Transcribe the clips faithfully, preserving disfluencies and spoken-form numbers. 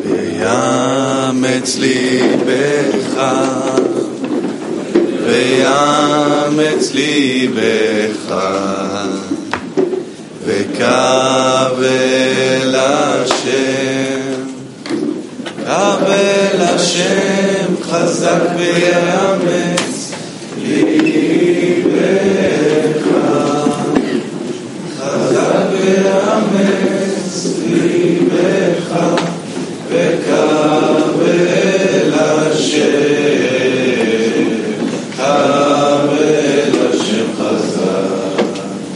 ויאמץ ליבך, ויאמץ ליבך, וקבל השם, קבל השם חזק ויאמץ ליבך, חזק ויאמץ ליבך, וקבל השם, קבל השם חזק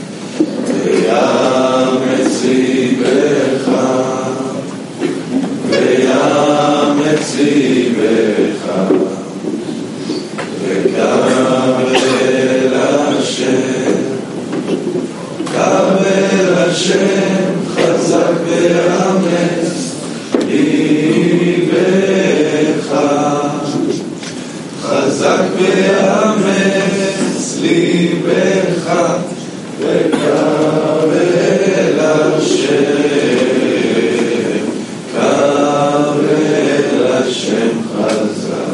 ויאמץ ליבך, ויאמץ ליבך, וקבל השם, קבל השם חזק ויאמץ ליבך, חזק ויאמץ ליבך, וקבל השם, קבל השם חזק.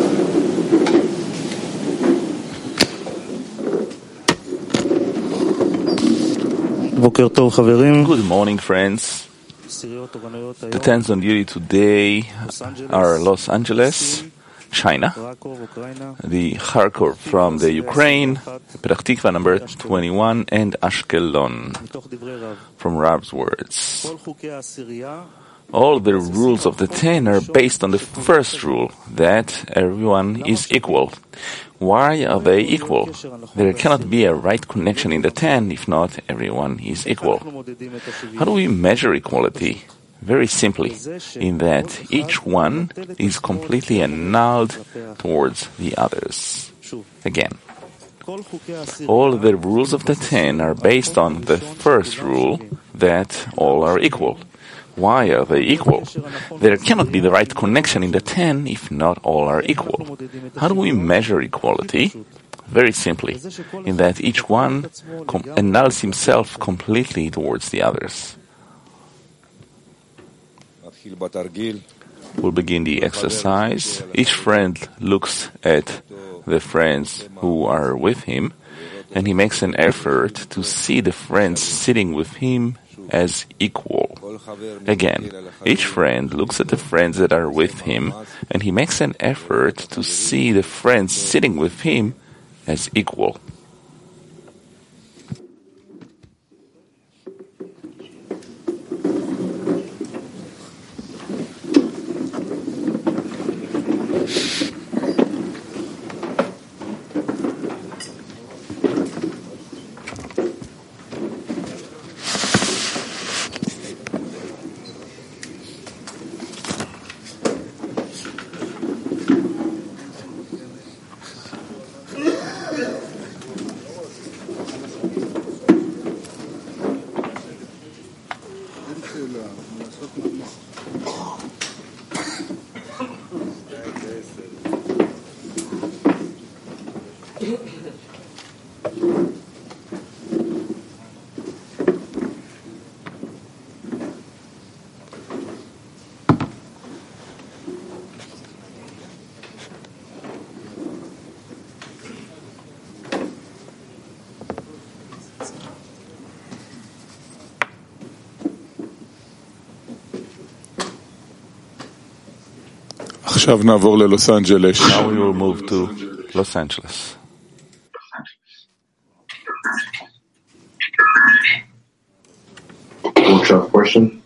Good morning, friends. The tens on duty today are Los Angeles, China, the Kharkov from the Ukraine, Petach Tikva number twenty-one, and Ashkelon from Rav's words. All the rules of the ten are based on the first rule, that everyone is equal. Why are they equal? There cannot be a right connection in the ten if not everyone is equal. How do we measure equality? Very simply, in that each one is completely annulled towards the others. Again, all the rules of the ten are based on the first rule, that all are equal. Why are they equal? There cannot be the right connection in the ten if not all are equal. How do we measure equality? Very simply, in that each one com- annuls himself completely towards the others. We'll begin the exercise. Each friend looks at the friends who are with him, and he makes an effort to see the friends sitting with him as equal. Again, each friend looks at the friends that are with him, and he makes an effort to see the friends sitting with him as equal. עכשיו נעבור ללוס אנג'לס. Now we will move to Los Angeles. Workshop question.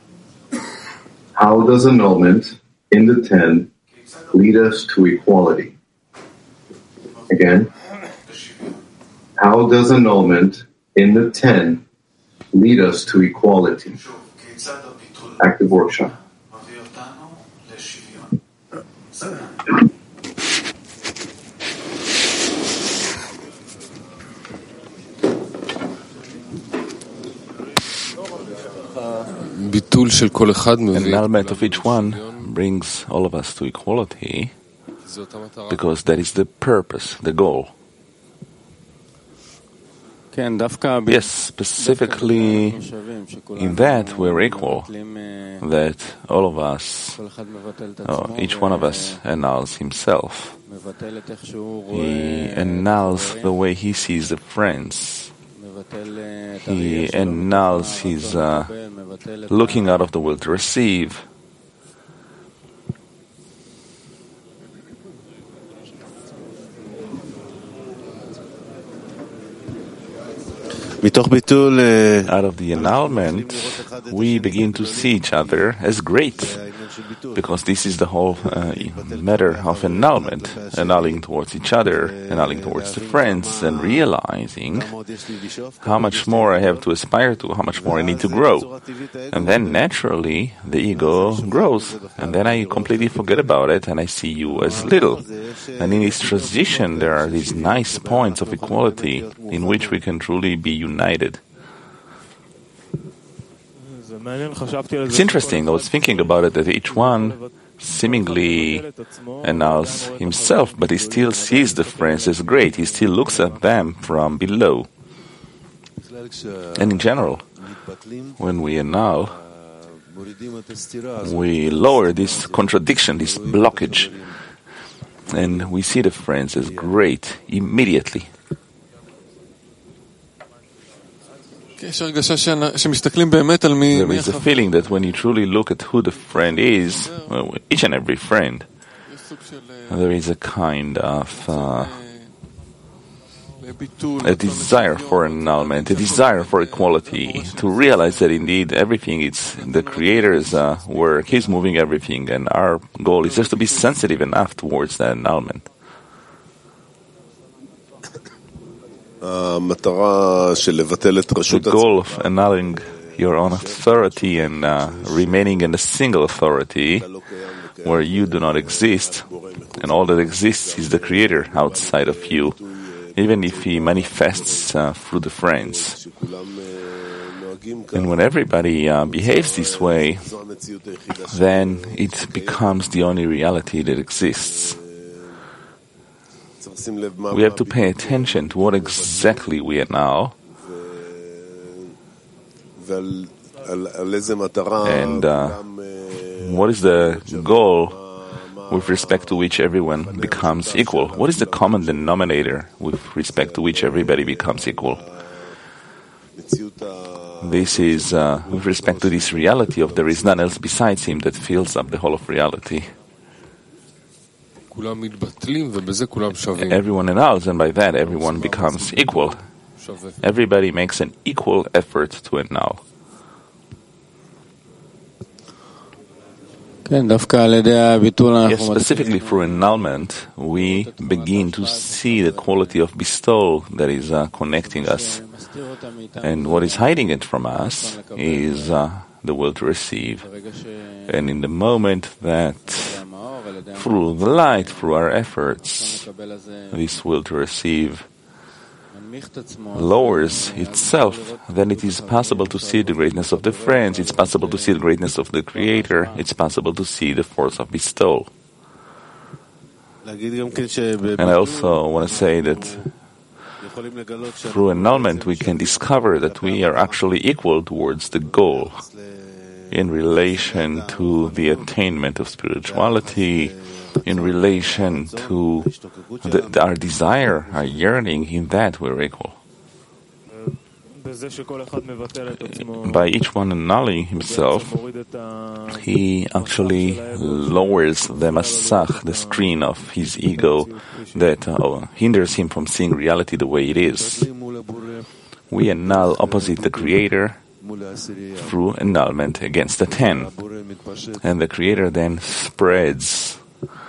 How does annulment in the ten lead us to equality? Again. How does annulment in the ten lead us to equality? Active workshop. Annulment of each one brings all of us to equality because that is the purpose, the goal. Yes, specifically in that we're equal, that all of us Oh, each one of us annuls himself. He annuls the way he sees the friends. He annuls his uh, looking out of the will to receive. Out of the annulment, we begin to see each other as great, because this is the whole uh, matter of annulment, annulling towards each other, annulling towards the friends, and realizing how much more I have to aspire to, how much more I need to grow. And then naturally, the ego grows, and then I completely forget about it, and I see you as little. And in this transition, there are these nice points of equality in which we can truly be united. It's interesting, I was thinking about it, that each one seemingly annuls himself, but he still sees the friends as great. He still looks at them from below. And in general, when we annul, we lower this contradiction, this blockage, and we see the friends as great immediately. There is a feeling that when you truly look at who the friend is, well, each and every friend, there is a kind of uh, a desire for annulment, a desire for equality, to realize that indeed everything is the Creator's uh, work, He's moving everything, and our goal is just to be sensitive enough towards that annulment. The goal of annulling your own authority and uh, remaining in a single authority where you do not exist, and all that exists is the Creator outside of you, even if He manifests uh, through the friends. And when everybody uh, behaves this way, then it becomes the only reality that exists. We have to pay attention to what exactly we are now, and uh, what is the goal with respect to which everyone becomes equal. What is the common denominator with respect to which everybody becomes equal? This is uh, with respect to this reality of there is none else besides Him that fills up the whole of reality. Everyone annuls, and by that everyone becomes equal. Everybody makes an equal effort to annul. Yes, specifically through annulment, we begin to see the quality of bestowal that is uh, connecting us. And what is hiding it from us is uh, the will to receive. And in the moment that through the light, through our efforts, this will to receive lowers itself, then it is possible to see the greatness of the friends, it's possible to see the greatness of the Creator, it's possible to see the force of bestowal. And I also want to say that through annulment we can discover that we are actually equal towards the goal in relation to the attainment of spirituality, in relation to the, the, our desire, our yearning, in that we're equal. By each one annulling himself, he actually lowers the masach, the screen of his ego that uh, hinders him from seeing reality the way it is. We annul opposite the Creator through annulment against the ten. And the Creator then spreads.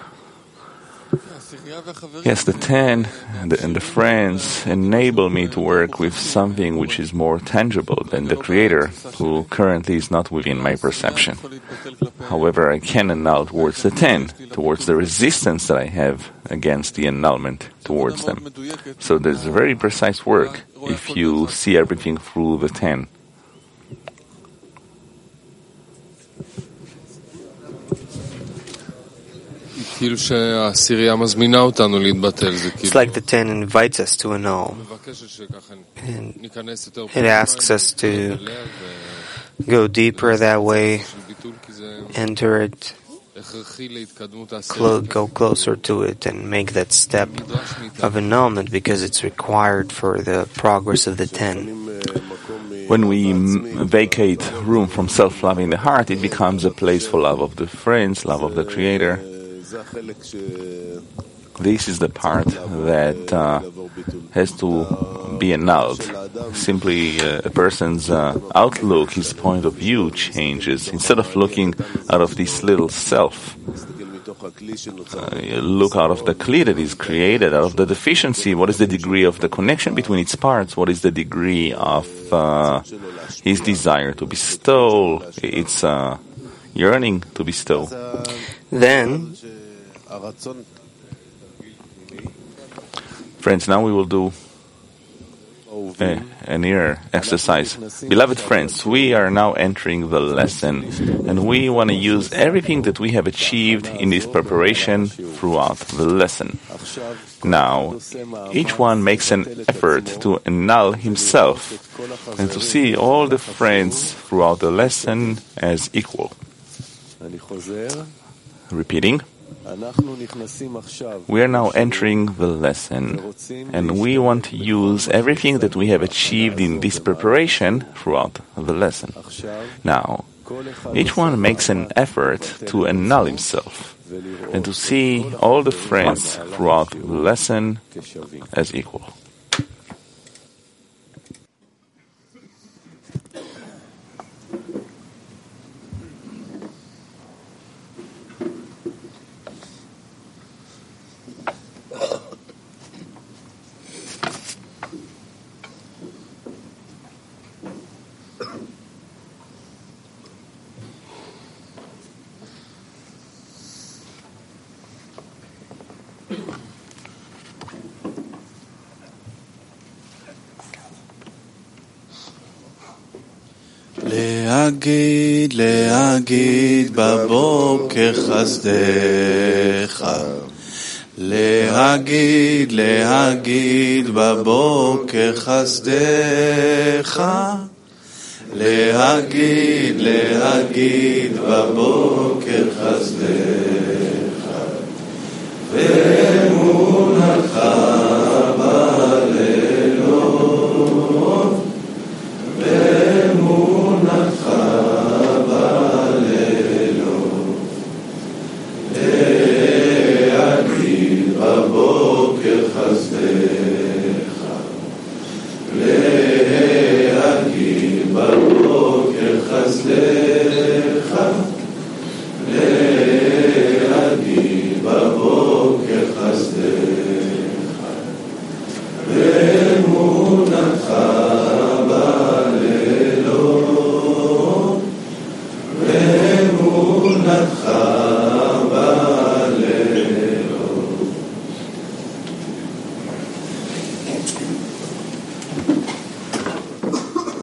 Yes, the ten and the, and the friends enable me to work with something which is more tangible than the Creator, who currently is not within my perception. However, I can annul towards the ten, towards the resistance that I have against the annulment towards them. So there's a very precise work if you see everything through the ten. It's like the ten invites us to annul. And it asks us to go deeper that way, enter it clo- go closer to it and make that step of annulment because it's required for the progress of the ten. When we m- vacate room from self-love in the heart, it becomes a place for love of the friends, love of the Creator. This is the part that uh, has to be annulled. Simply uh, a person's uh, outlook, his point of view changes. Instead of looking out of this little self, uh, you look out of the kli that is created, out of the deficiency. What is the degree of the connection between its parts? What is the degree of uh, his desire to bestow, its uh, yearning to bestow? Then, friends, now we will do a, an ear exercise. Beloved friends, we are now entering the lesson, and we want to use everything that we have achieved in this preparation throughout the lesson. Now, each one makes an effort to annul himself and to see all the friends throughout the lesson as equal. Repeating. We are now entering the lesson, and we want to use everything that we have achieved in this preparation throughout the lesson. Now, each one makes an effort to annul himself and to see all the friends throughout the lesson as equal. להגיד, להגיד בבוקר חסדך. להגיד, להגיד בבוקר חסדך. להגיד, להגיד בבוקר